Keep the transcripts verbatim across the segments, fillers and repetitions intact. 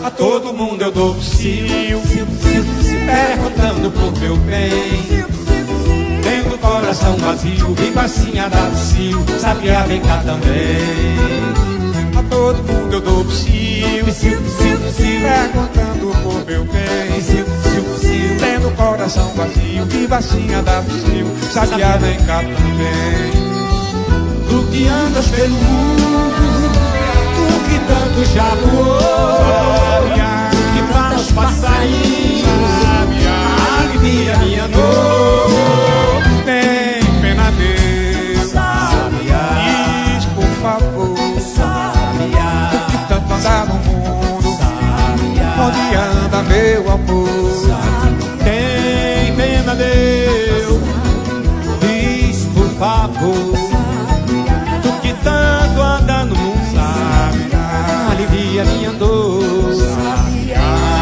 A todo mundo eu dou psiu, perguntando por meu bem. Tendo o coração vazio, vivo assim a dar psiu, sabiá vem cá também. A todo mundo eu dou psiu, perguntando por meu bem. Tendo o coração vazio, vivo assim a dar psiu, sabiá vem cá também. Tu que andas pelo mundo, tu que tanto já voou, tu que para os passarinhos alivia minha dor. Tem pena Deus, diz por favor, tu que tanto anda no mundo, onde anda meu amor. Tem pena Deus, diz por favor, tanto anda no mundo, sabe, alivia minha dor, sabe.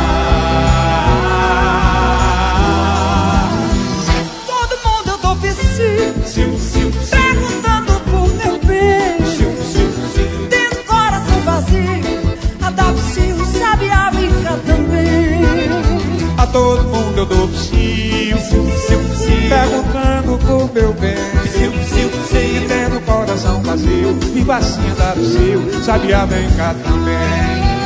Todo mundo eu dou psiu, perguntando por meu bem. Tendo coração vazio, a dar psiu, sabe, a brincar também. A todo mundo eu dou psiu, perguntando por meu bem. Tendo coração vazio, vivo assim a dar psiu, sabiá vem cá também.